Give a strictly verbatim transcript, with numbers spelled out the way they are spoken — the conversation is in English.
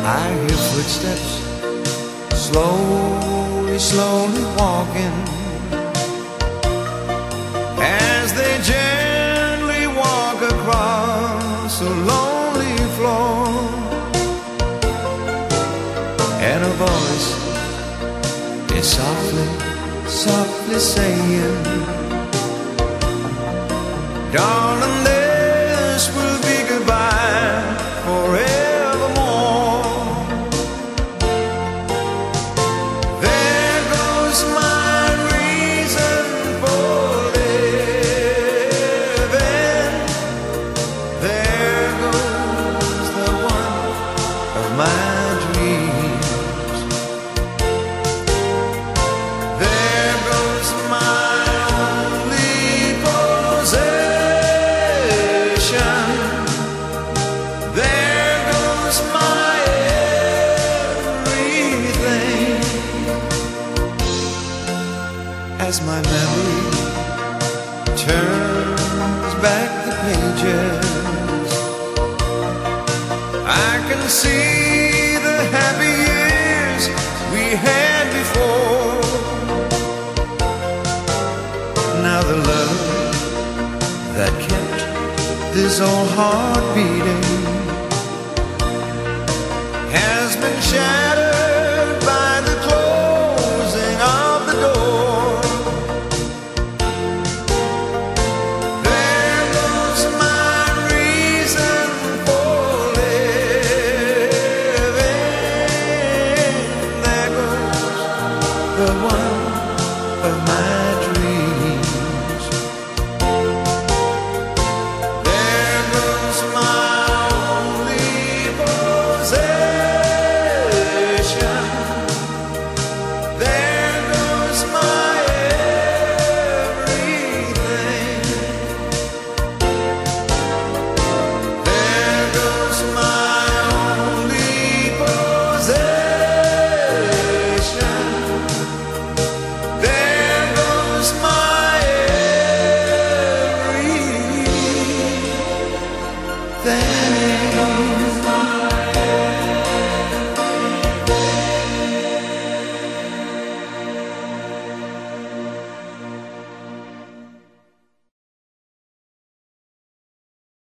I hear footsteps slowly, slowly walking as they gently walk across a lonely floor, and a voice is softly, softly saying, darling, this will be goodbye forevermore. There goes my reason for living. There goes the one of my dreams. There goes my only possession. There goes my everything. As my memory turns back the pages, I can see the happy years we had before. Now the love that kept this old heart beating